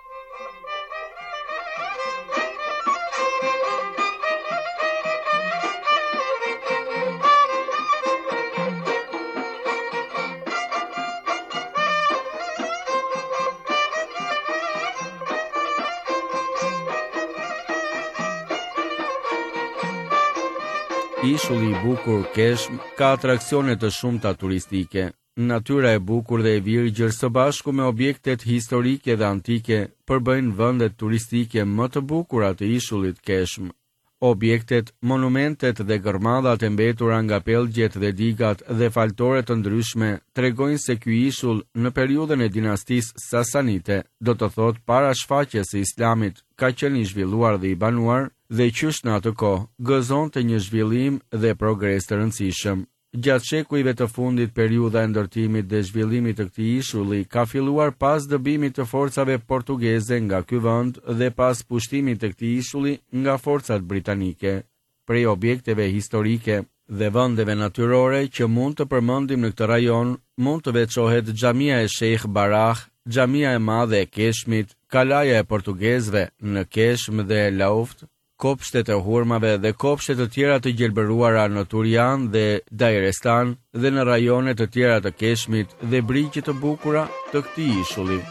Ishulli i bukur Keshm ka atraksione të shumta turistike. Natyra e bukur dhe e virgjër së bashku me objektet historike dhe antike përbëjnë vendet turistike më të bukura të ishullit Keshm. Objektet, monumentet dhe gërmadhat e mbetura nga pellgjet dhe digat dhe faltore të ndryshme tregojnë se ky ishull në periudhën e dinastisë Sasanite, do të thotë para shfaqjes së Islamit, ka qenë i zhvilluar dhe i banuar dhe qysh në atë kohë gëzonte një zhvillim dhe progres të rëndësishëm. Gjatë shekujve të fundit, periudha e ndërtimit dhe zhvillimit të këtij ishulli ka filluar pas dëbimit të forcave portugeze nga ky vend dhe pas pushtimit të këtij ishulli nga forcat britanike. Prej objekteve historike dhe vendeve natyrore që mund të përmendim në këtë rajon, mund të veçohet xhamia e Sheikh Barah, xhamia e madhe e Keshmit, kalaja e portugezëve në Keshm dhe Lauft, kopshtet e hurmave dhe kopshtet të tjera të gjelbëruara në Turian dhe Dairestan dhe në rajone të tjera të Keshmit dhe brigje të bukura të këtij ishulli.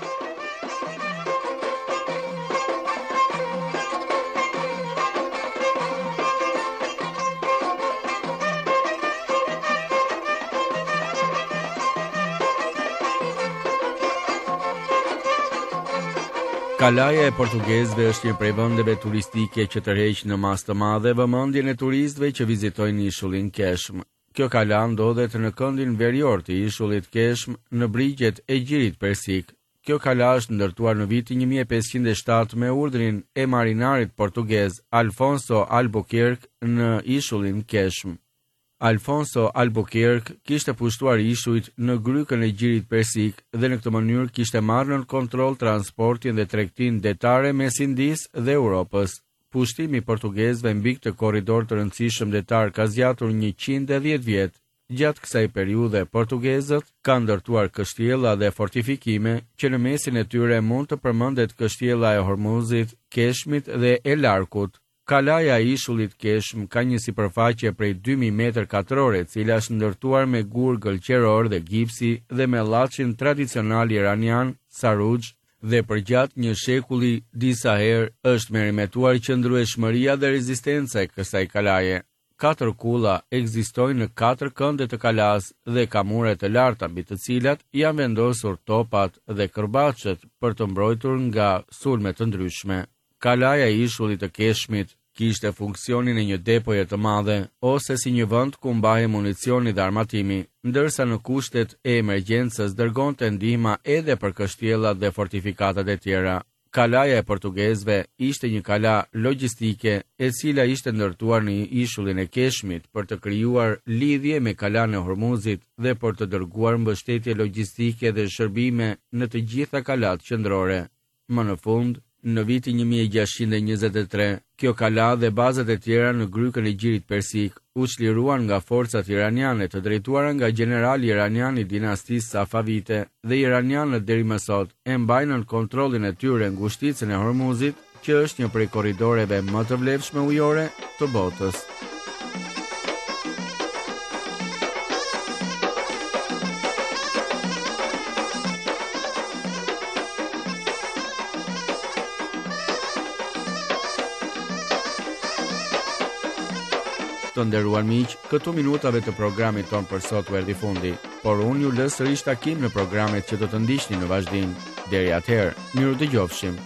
Kalaja e portugezëve është një prej vendeve turistike që tërheq në masë të madhe vëmendjen e turistëve që vizitojnë ishullin Keshm. Kjo kala ndodhet në këndin verior të ishullit Keshm në brigjet e gjirit persik. Kjo kala është ndërtuar në vitin një mijë e pesëqind e shtatë me urdhrin e marinarit portugez Alfonso Albuquerque në ishullin Keshm. Alfonso Albuquerque kishte pushtuar ishujt në grykën e gjirit persik dhe në këtë mënyrë kishte marrë në kontroll transportin dhe tregtinë detare mes Indisë dhe Europës. Pushtimi portugezëve mbi këtë korridor të rëndësishëm detar ka zgjatur njëqind e dhjetë vjet. Gjatë kësaj periudhe, portugezët kanë ndërtuar kështjella dhe fortifikime që në mesin e tyre mund të përmendet kështjella e Hormuzit, Keshmit dhe e Larkut. Kalaja e ishullit Keshm ka një sipërfaqe prej dy mijë metër katror, e cila është ndërtuar me gur gëlqeror dhe gipsi dhe me llaçin tradicional iranian saruj, dhe përgjatë një shekulli disa herë është merimetuar qëndrueshmëria dhe rezistenca e kësaj kalaje. Katër kulla ekzistojnë në katër kënde të kalas dhe ka mure të larta mbi të cilat janë vendosur topat dhe kërbaçet për të mbrojtur nga sulme të ndryshme. Kalaja e ishullit të Keshmit kishte funksionin e një depoje të madhe ose si një vend ku mbahej municioni dhe armatimi, ndërsa në kushtet e emergjencës dërgonte ndihma edhe për kështjellat dhe fortifikatat e tjera. Kalaja e portugezëve ishte një kala logjistike e cila ishte ndërtuar në ishullin e Keshmit për të krijuar lidhje me kalan e Hormuzit dhe për të dërguar mbështetje logjistike dhe shërbime në të gjitha kalat qendrore. Më në fund, në vitin një mijë e gjashtëqind e njëzet e tre, kjo kala dhe bazat e tjera në grykën e Gjirit Persik u çliruan nga forcat iraniane të drejtuara nga generali iranian i dinastisë Safavite dhe iranianët deri më sot e mbajnë në kontrollin e tyre ngushticën e Hormuzit, që është një prej korridoreve më të vlefshme ujore të botës. Të nderuar miq, këtu minutave të programit ton për sot u erdhi fundi, por unë ju lë sërish takim në programet që do të ndiqni në vazhdim. Deri atëherë, miru dëgjofshim.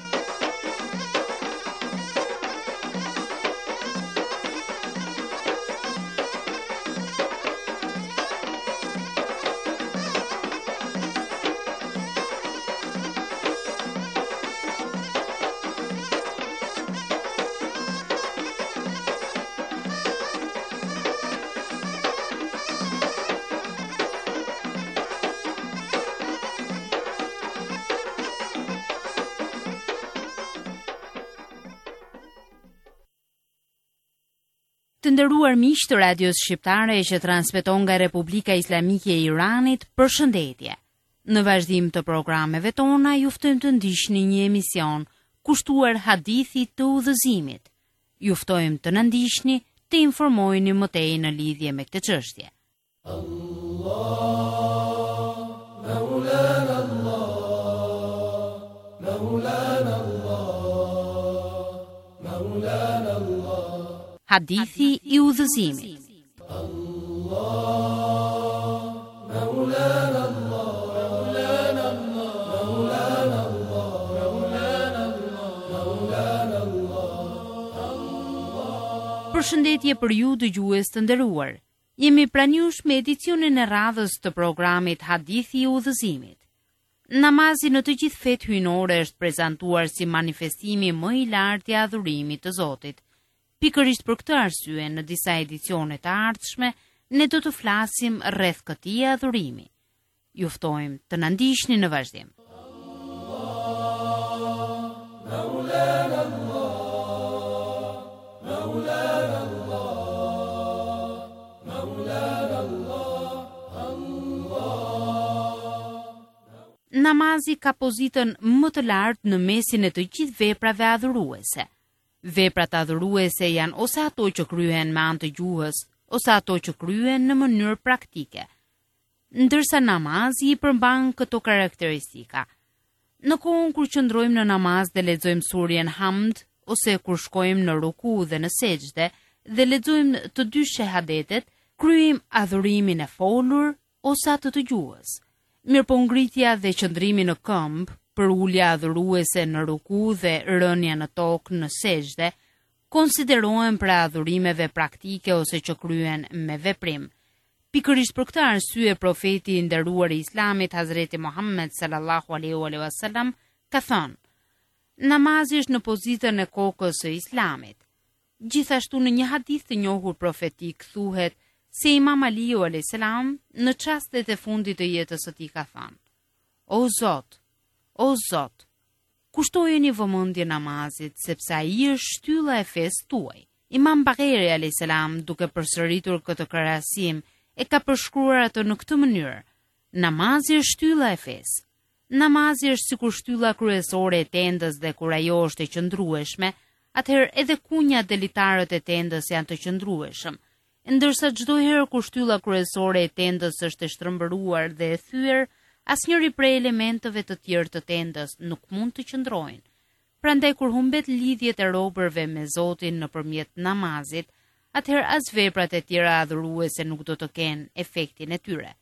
Të nderuar miq të radios shqiptare që transmeton nga Republika Islamike e Iranit, përshëndetje. Në vazhdim të programeve tona ju ftojmë të ndiqni një emision kushtuar hadithit të udhëzimit. Ju ftojmë të na ndiqni, të informoheni më tej në lidhje me këtë çështje. Allah, Maulana Allah, Maulana Allah, Maulana Allah. Hadithi i udhëzimit. Allah, Maulana Allah, Maulana Allah, Maulana Allah, Maulana Allah, Maulana Allah. Përshëndetje për ju dëgjues të nderuar. Jemi pranë jush me edicionin e radhës të programit Hadithi i udhëzimit. Namazi në të gjithë fetë hyjnore është prezantuar si manifestimi më i lartë i adhurimit të Zotit. Pikërisht për këtë arsye, në disa edicione të ardhshme, ne do të flasim rreth këtij adhurimi. Ju ftojmë të na ndiqni në vazhdim. Namazi ka pozitën më të lartë në mesin e të gjithë veprave adhuruese. Veprat adhuruese janë ose ato që kryhen me anë të gjuhës, ose ato që kryhen në mënyrë praktike. Ndërsa namazi i përmban këto karakteristika. Në kohën kur qëndrojmë në namaz dhe lexojmë surjen Hamd, ose kur shkojmë në ruku dhe në sejdë dhe lexojmë të dy shahadetet, kryejmë adhurimin e folur ose atë të gjuhës. Mirëpongritja dhe qëndrimi në këmbë, për ulja adhuruese në ruku dhe rënja në tokë në sejdë, konsiderohen për adhurimeve praktike ose që kryen me veprim. Pikërisht për këtë arsye profeti i nderuar i Islamit Hazreti Muhammed sallallahu alaihi wasallam ka thënë: namazi është në pozitën e kokës së Islamit. Gjithashtu në një hadith të njohur profetik thuhet se Imam Aliu alayhis salam në çastet e fundit të jetës së tij ka thënë: O Zot, O Zot, kushtojeni vëmendje namazit, sepse ai është shtylla e fesë tuaj. Imam Bagheri alayhis salam, duke përsëritur këtë krahasim, e ka përshkruar ato në këtë mënyrë: namazi është shtylla e fesë. Namazi është sikur shtylla kryesore e tendës dhe kur ajo është e qëndrueshme, atëherë edhe kunjat dhe litarët e tendës janë të qëndrueshëm. Ndërsa çdo herë kur shtylla kryesore e tendës është e shtrëmbëruar dhe e thyer, asnjëri prej elementeve të tjerë të tendës nuk mund të qëndrojnë. Prandaj kur humbet lidhjet e robërve me Zotin nëpërmjet namazit, atëherë as veprat e tjera adhuruese nuk do të kenë efektin e tyre.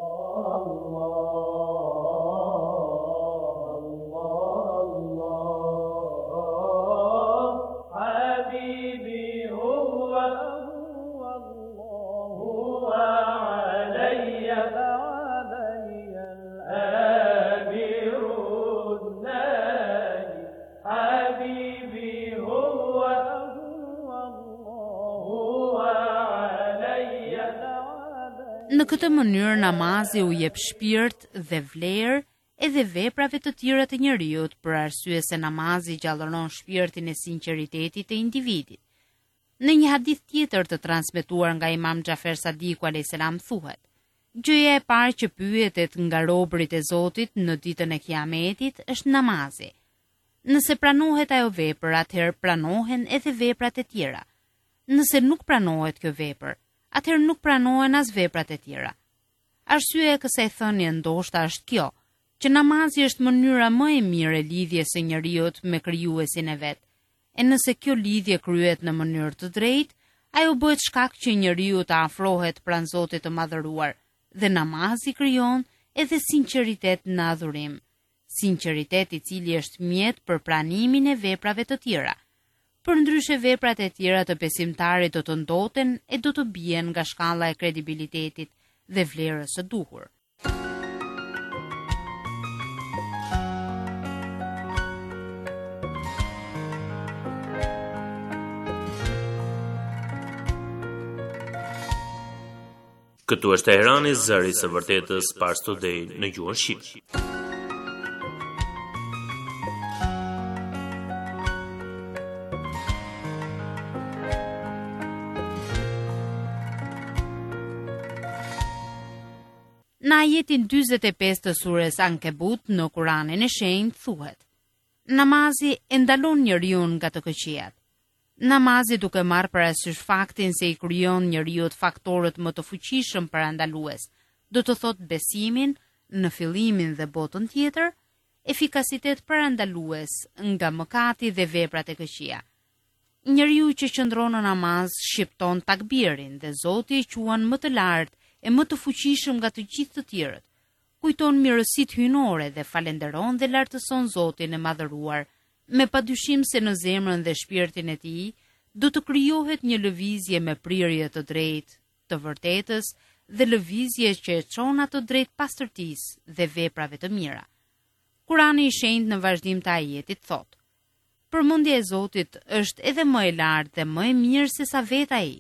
Në këtë mënyrë namazi u jep shpirt dhe vlerë edhe veprave të tjera të njeriut, për arsye se namazi gjallëron shpirtin e sinqeritetit të individit. Në një hadith tjetër të transmetuar nga Imam Xhafer Sadiku alayhis salam thuhet: gjëja e parë që pyetet nga robërit e Zotit në ditën e Kiametit është namazi. Nëse pranohet ajo vepër, atëherë pranohen edhe veprat e tjera. Nëse nuk pranohet kjo vepër, atëherë nuk pranohen as veprat e tjera. Arsyeja e kësaj thënie ndoshta është kjo, që namazi është mënyra më e mirë e lidhjes së njeriut me krijuesin e vet. E nëse kjo lidhje kryhet në mënyrë të drejtë, ajo bëhet shkak që njeriu të afrohet pranë Zotit të Madhëruar, dhe namazi krijon edhe sinqeritet në adhurim. Sinqeritet i cili është mjet për pranimin e veprave të tjera. Për ndryshe veprat e tjera të besimtarit do të ndoten e do të bien nga shkalla e kredibilitetit dhe vlerës së duhur. Këtu është Teherani, zëri i së vërtetës, Pars Today në gjuhën shqipe. Në ajetin dyzet e pesë të surës Ankebut në Kuranin e Shenjtë thuhet: namazi e ndalon njeriu nga të këqijat. Namazi duke marrë parasysh faktin se i krijon njeriu faktorët më të fuqishëm parandalues, do të thotë besimin në fillimin dhe botën tjetër, efikasitet parandalues nga mëkati dhe veprat e këqija. Njeriu që qëndron në namaz shqipton takbirin dhe Zoti e quan më të lartë e më të fuqishëm nga të gjithë të tjerët. Kujton mirësitë hyjnore dhe falenderon dhe lartëson Zotin e Madhëruar, me padyshim se në zemrën dhe shpirtin e tij do të krijohet një lëvizje me prirje të drejtë, të vërtetës dhe lëvizje që e çon ato drejt pastërtisë dhe veprave të mira. Kurani i Shenjtë në vazhdim të ajetit thotë: përmendja e Zotit është edhe më e lartë dhe më e mirë se sa vetë ai.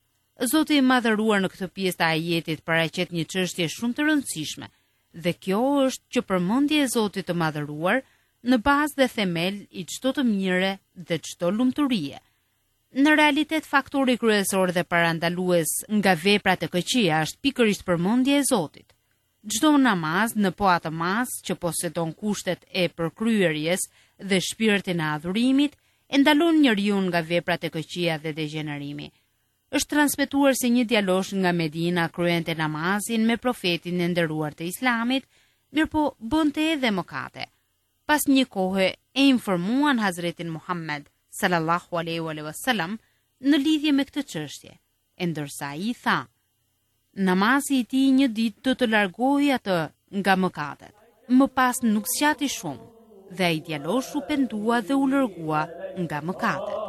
Zoti i Madhëruar në këtë pjesë të ajetit paraqet një çështje shumë të rëndësishme, dhe kjo është që përmendja e Zotit të Madhëruar në bazë dhe themel i çdo të mire dhe çdo lumturie. Në realitet faktori kryesor dhe parandalues nga veprat e këqija është pikërisht përmendja e Zotit. Çdo namaz në po atë mas që posedon kushtet e përkryerjes dhe shpirtin e adhurimit e ndalon njeriu nga veprat e këqija dhe degenerimi. Është transmetuar se një djalosh nga Medina kryente namazin me profetin e nderuar të Islamit, mirëpo bënte edhe mëkate. Pas një kohe e informuan Hazretin Muhammed sallallahu alaihi wasallam në lidhje me këtë çështje, e ndërsa ai tha: namazi i tij një ditë do të largohej atë nga mëkatet. Më pas nuk zgjati shumë, dhe ai djalosh u pendua dhe u largua nga mëkatet.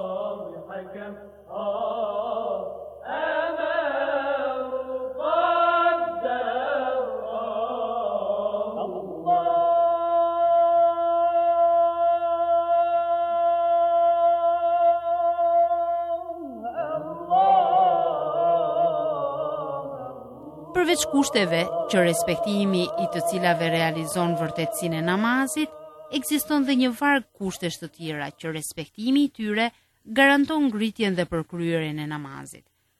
Përveç kushteve që respektimi i të cilave realizon vërtetësinë e namazit, ekziston dhe një varg kushtesh të tjera që respektimi i tyre garanton ngritjen dhe përkryerjen e namazit.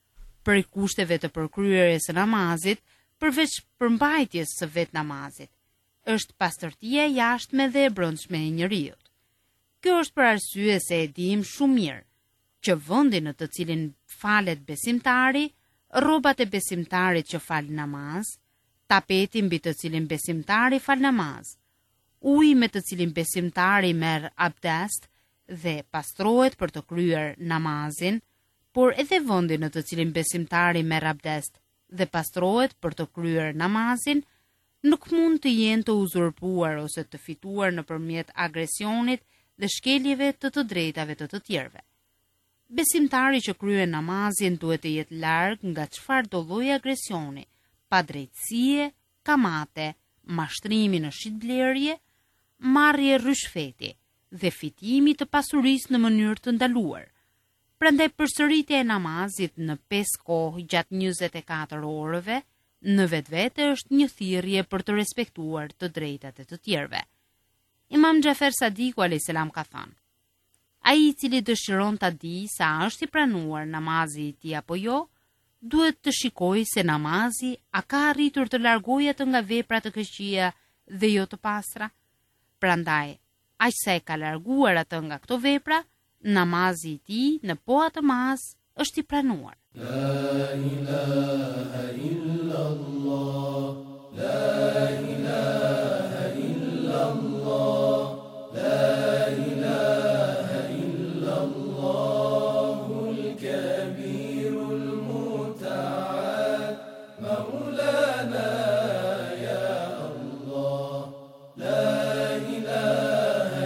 për kushteve të përkryerjes së namazit, përveç përmbajtjes së vet namazit, është pastërtia e jashtme dhe e brendshme e njeriut. Kjo është për arsye se e dim shumë mirë që vendi në të cilin falet besimtari, rrobat e besimtarit që fal namaz, tapeti mbi të cilin besimtari fal namaz, uji me të cilin besimtari merr abdest dhe pastrohet për të kryer namazin, por edhe vendi në të cilin besimtari merr abdest dhe pastrohet për të kryer namazin, nuk mund të jenë të uzurpuar ose të fituar nëpërmjet agresionit dhe shkeljeve të të drejtave të të tjerëve. Besimtari që kryen namazin duhet të jetë larg nga çfarë do lloji agresioni, padrejtësie, kamate, mashtrimi në shitblerje, marrje rishfeti dhe fitimi të pasurisë në mënyrë të ndaluar. Prandaj përsëritja e namazit në pesë kohë gjatë njëzet e katër orëve në vetvete është një thirrje për të respektuar të drejtat e të tjerëve. Imam Xhafer Sadiku alayhis salam ka thënë: ai i cili dëshiron ta di sa është i pranuar namazi i tij apo jo, duhet të shikojë se namazi a ka arritur të largojë atë nga vepra të këqija dhe jo të pastra. Prandaj, aq sa e ka larguar atë nga këto vepra, namazi i tij në po atë mas është i pranuar. La ilaha illallah, la ilaha illallah, la ilaha illallahul kabirul muta'al, maulana ya Allah, la ilaha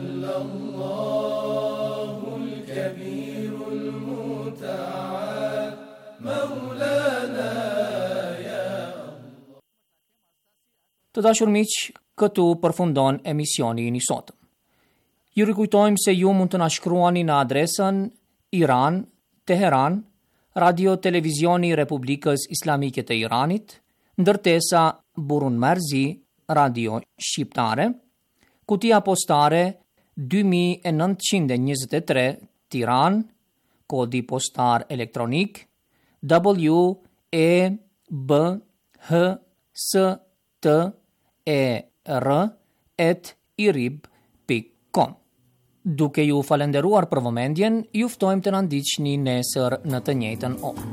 illallahul kabirul muta'al, maulana ya Allah. Të dashur miq, këtu përfundon emisioni i sotëm. Ju rikujtojmë se ju mund të na shkruani në adresën Iran, Teheran, Radio Televizioni i Republikës Islamike të Iranit, ndërtesa Burun Marzi, Radio Shqiptare, kutia postare dy mijë e nëntëqind e njëzet e tre, Tiranë, kodi postar elektronik W E B H S T E R at irib pikë com. Duke ju falenderuar për vëmendjen, ju ftojmë të na ndiqni nesër në të njëjtën orë.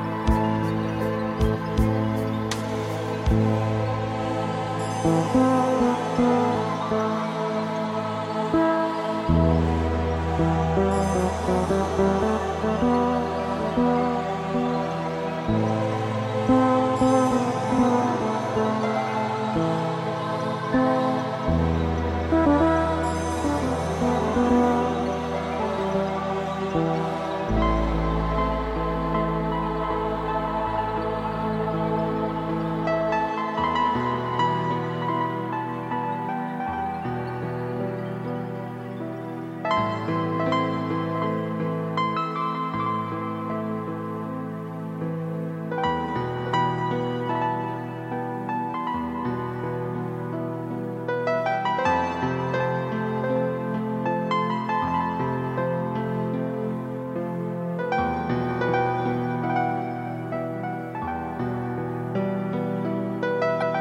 Thank you.